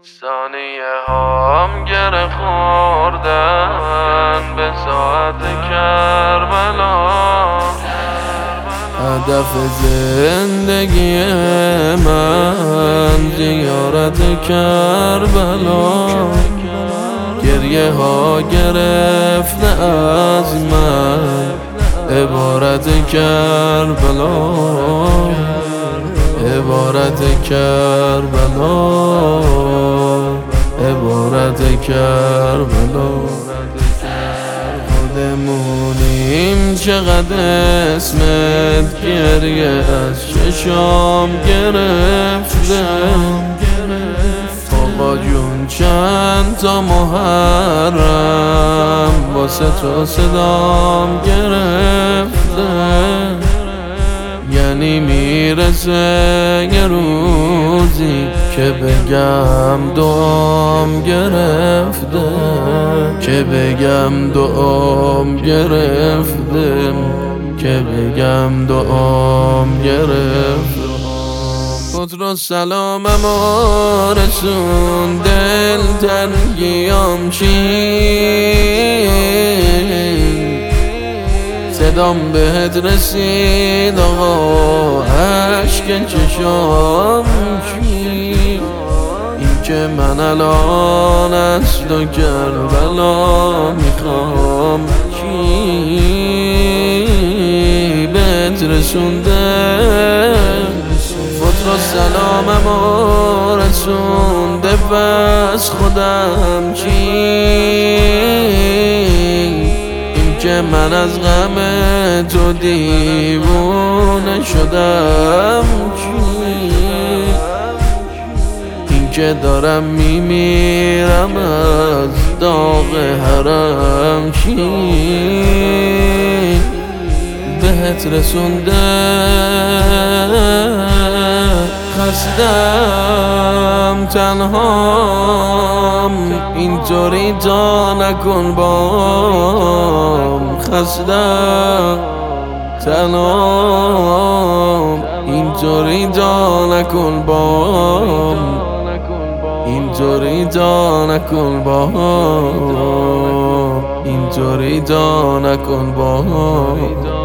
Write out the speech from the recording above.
ثانیه هام گره خوردن به ساعت کربلا. هدف زندگی من زیارت کربلا. گریه ها گرفته از من عبارت کربلا، عبارت کربلا، عبارت کربلا. خودمونیم چقدر اسمت گریه از چشام گرفته. آقا جون چند تا محرم واسه تو صدام گرفته. یعنی میرسه یه روزی که بگم دعام گرفته، که بگم دعام گرفته، که بگم دعام گرفته. خود را سلامم رسون دل تنگیام چین. صدام بهت رسید آقا عشق چشام چین. این که من الان از تو کربلا میخوام چی بهت رسونده. خود را سلامم رسونده پس خودم چی. این که من از غم تو دیوونه شدم چی. این که دارم میمیرم از داغ حرم چی بهت رسونده. خستم تنهام اینطوری تا نکن بام. خستم تنهام اینطوری تا نکن بام. اینطوری تا نکن بام. اینطوری تا نکن بام.